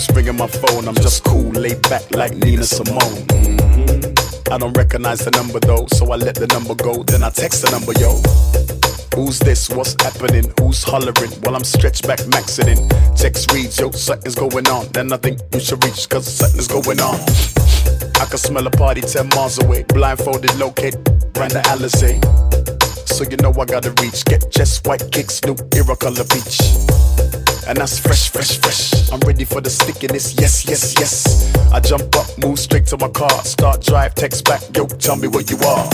keeps ringing my phone. I'm just cool, laid back like Nina Simone. I don't recognize the number though, so I let the number go. Then I text the number, yo. Who's this? What's happening? Who's hollering? While I'm stretched back, maxing in. Text reads, yo, something's going on. Then I think you should reach, cause something's going on. I can smell a party 10 miles away. Blindfolded, locate, ran the Alizé. So you know I gotta reach. Get just white kicks, new era color beach. And that's fresh, fresh, fresh. I'm ready for the stickiness, yes, yes, yes. I jump up, move straight to my car. Start drive, text back, yo, tell me where you are.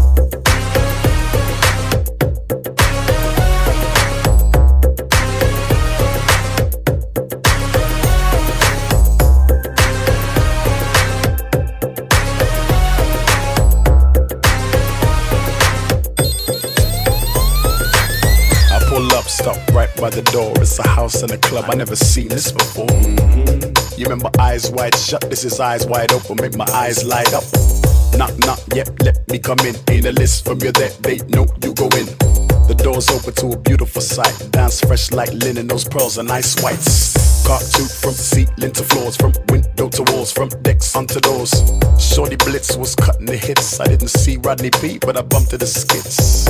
Pull up, stop right by the door. It's a house and a club, I never seen this before. You remember eyes wide shut, this is eyes wide open. Make my eyes light up. Knock, knock, yep, let me come in. Ain't a list from you that they know you go in. The door's open to a beautiful sight. Dance fresh like linen, those pearls are nice whites. Cartoon from ceiling to floors, from window to walls, from decks onto doors. Shorty Blitz was cutting the hits. I didn't see Rodney P, but I bumped to the skits.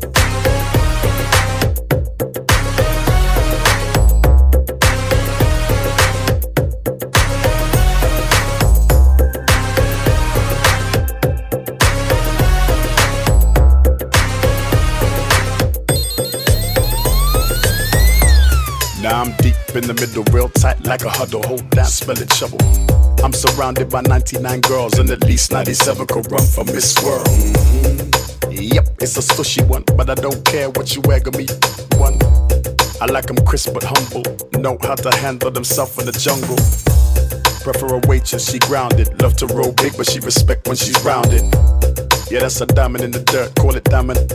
Now I'm deep in the middle, real tight like a huddle. Hold down, smell it trouble. I'm surrounded by 99 girls, and at least 97 could run from Miss World. Yep, it's a sushy one, but I don't care what you egg me one. I like them crisp but humble, know how to handle themselves in the jungle. Prefer a waitress, she grounded. Love to roll big, but she respect when she's rounded. Yeah, that's a diamond in the dirt, call it diamond.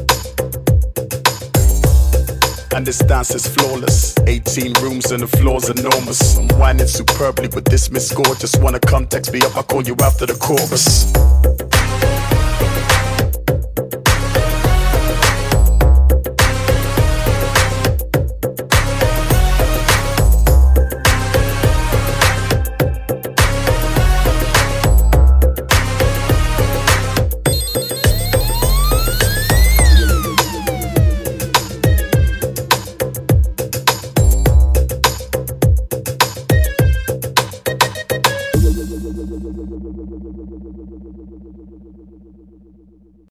And this dance is flawless. 18 rooms and the floor's enormous. I'm whining superbly with this Miss Gorgeous. Wanna come, text me up, I'll call you after the chorus.